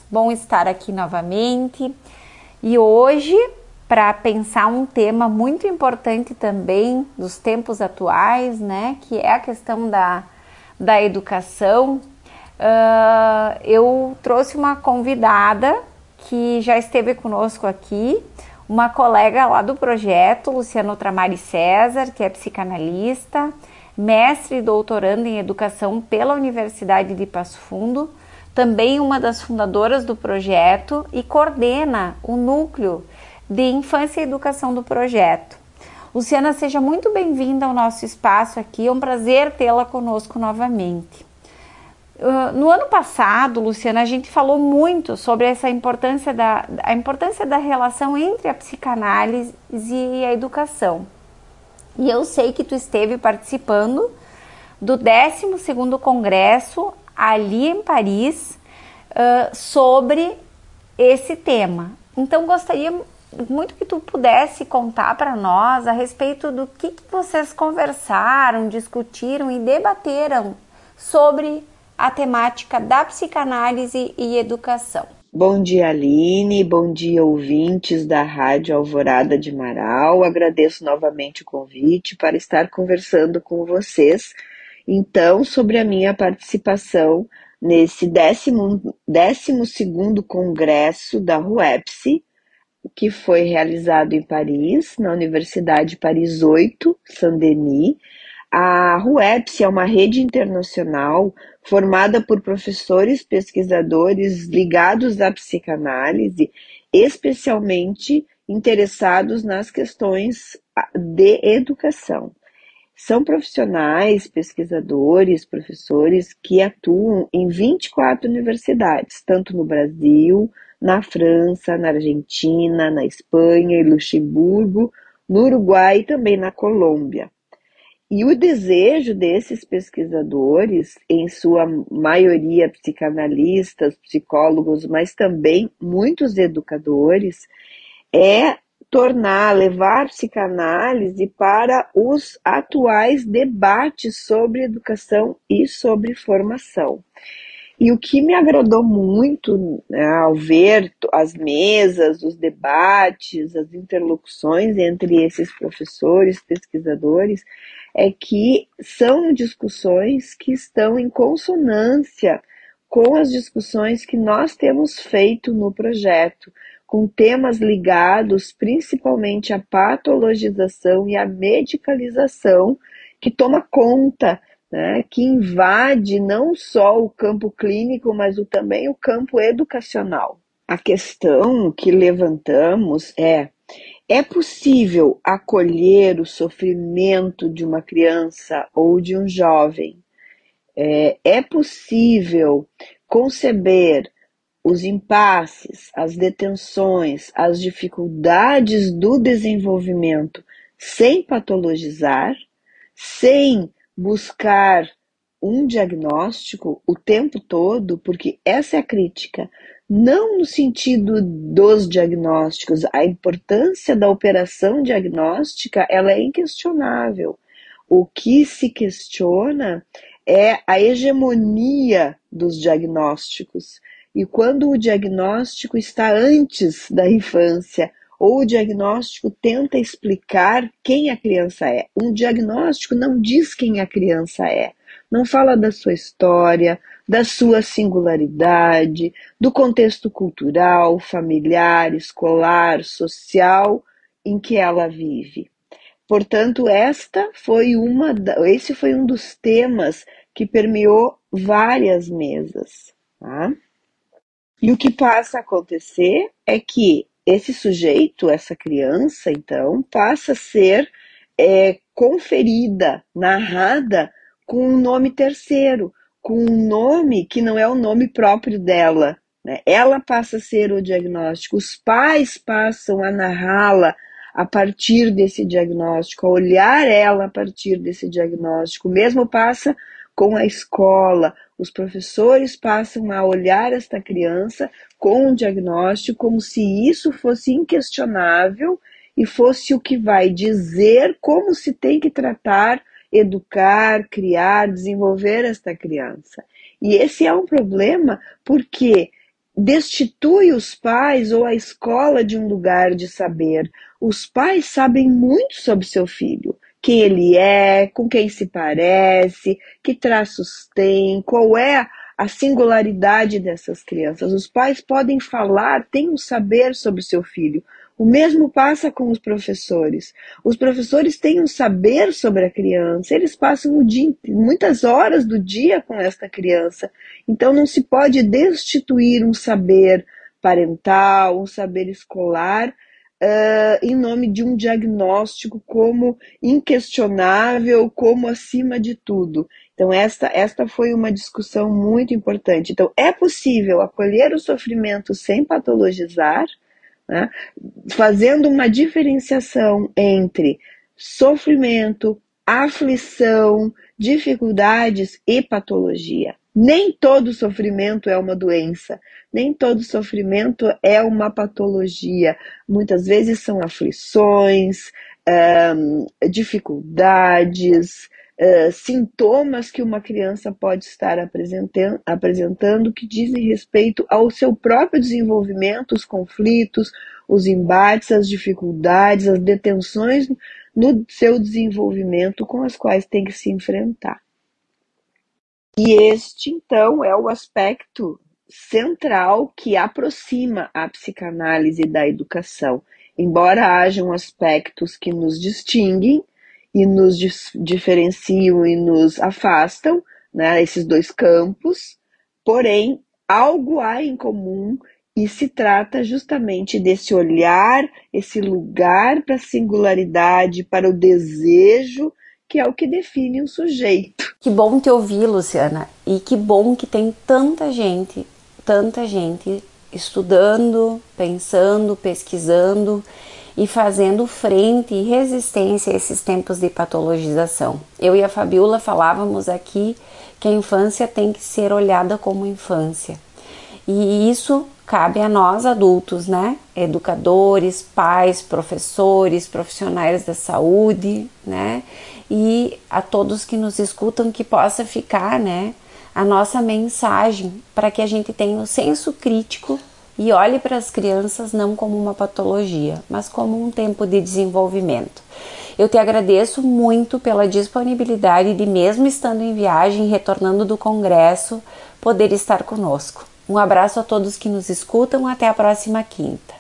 Bom estar aqui novamente e hoje para pensar um tema muito importante também dos tempos atuais, né, que é a questão da educação. Eu trouxe uma convidada que já esteve conosco aqui, uma colega lá do projeto, Luciana Ultramari César, que é psicanalista, mestre e doutorando em educação pela Universidade de Passo Fundo, também uma das fundadoras do projeto e coordena o núcleo de infância e educação do projeto. Luciana, seja muito bem-vinda ao nosso espaço aqui, é um prazer tê-la conosco novamente. No ano passado, Luciana, a gente falou muito sobre essa importância da relação entre a psicanálise e a educação. E eu sei que tu esteve participando do 12º Congresso ali em Paris sobre esse tema. Então, gostaria muito que tu pudesse contar para nós a respeito do que vocês conversaram, discutiram e debateram sobre a temática da psicanálise e educação. Bom dia, Aline, bom dia, ouvintes da Rádio Alvorada de Marau. Agradeço novamente o convite para estar conversando com vocês, então, sobre a minha participação nesse 12º Congresso da RUEPS, que foi realizado em Paris, na Universidade Paris 8, Saint-Denis. A RUEPS é uma rede internacional formada por professores pesquisadores ligados à psicanálise, especialmente interessados nas questões de educação. São profissionais, pesquisadores, professores que atuam em 24 universidades, tanto no Brasil, na França, na Argentina, na Espanha e Luxemburgo, no Uruguai e também na Colômbia. E o desejo desses pesquisadores, em sua maioria psicanalistas, psicólogos, mas também muitos educadores, é levar a psicanálise para os atuais debates sobre educação e sobre formação. E o que me agradou muito, né, ao ver as mesas, os debates, as interlocuções entre esses professores, pesquisadores, é que são discussões que estão em consonância com as discussões que nós temos feito no projeto, com temas ligados principalmente à patologização e à medicalização que toma conta, né, que invade não só o campo clínico, mas também o campo educacional. A questão que levantamos é possível acolher o sofrimento de uma criança ou de um jovem? É possível conceber os impasses, as detenções, as dificuldades do desenvolvimento sem patologizar, sem buscar um diagnóstico o tempo todo, porque essa é a crítica, não no sentido dos diagnósticos, a importância da operação diagnóstica, ela é inquestionável. O que se questiona é a hegemonia dos diagnósticos. E quando o diagnóstico está antes da infância, ou o diagnóstico tenta explicar quem a criança é. Um diagnóstico não diz quem a criança é, não fala da sua história, da sua singularidade, do contexto cultural, familiar, escolar, social em que ela vive. Portanto, esse foi um dos temas que permeou várias mesas, tá? E o que passa a acontecer é que esse sujeito, essa criança, então, passa a ser conferida, narrada com um nome terceiro, com um nome que não é o nome próprio dela, né? Ela passa a ser o diagnóstico, os pais passam a narrá-la a partir desse diagnóstico, a olhar ela a partir desse diagnóstico, o mesmo passa com a escola, os professores passam a olhar esta criança com um diagnóstico como se isso fosse inquestionável e fosse o que vai dizer como se tem que tratar, educar, criar, desenvolver esta criança. E esse é um problema porque destitui os pais ou a escola de um lugar de saber. Os pais sabem muito sobre seu filho, quem ele é, com quem se parece, que traços tem, qual é a singularidade dessas crianças. Os pais podem falar, têm um saber sobre seu filho. O mesmo passa com os professores. Os professores têm um saber sobre a criança, eles passam o dia, muitas horas do dia com esta criança. Então não se pode destituir um saber parental, um saber escolar, em nome de um diagnóstico como inquestionável, como acima de tudo. Então esta foi uma discussão muito importante. Então é possível acolher o sofrimento sem patologizar, né? Fazendo uma diferenciação entre sofrimento, aflição, dificuldades e patologia. Nem todo sofrimento é uma doença, nem todo sofrimento é uma patologia. Muitas vezes são aflições, dificuldades, sintomas que uma criança pode estar apresentando que dizem respeito ao seu próprio desenvolvimento, os conflitos, os embates, as dificuldades, as detenções no seu desenvolvimento com as quais tem que se enfrentar. E este, então, é o aspecto central que aproxima a psicanálise da educação. Embora hajam aspectos que nos distinguem e nos diferenciam e nos afastam, né, esses dois campos, porém, algo há em comum e se trata justamente desse olhar, esse lugar para a singularidade, para o desejo, que é o que define um sujeito. Que bom te ouvir, Luciana, e que bom que tem tanta gente estudando, pensando, pesquisando e fazendo frente e resistência a esses tempos de patologização. Eu e a Fabiola falávamos aqui que a infância tem que ser olhada como infância. E isso cabe a nós adultos, né? Educadores, pais, professores, profissionais da saúde, né? E a todos que nos escutam que possa ficar, né, a nossa mensagem para que a gente tenha o senso crítico e olhe para as crianças não como uma patologia, mas como um tempo de desenvolvimento. Eu te agradeço muito pela disponibilidade de, mesmo estando em viagem, retornando do congresso, poder estar conosco. Um abraço a todos que nos escutam, até a próxima quinta.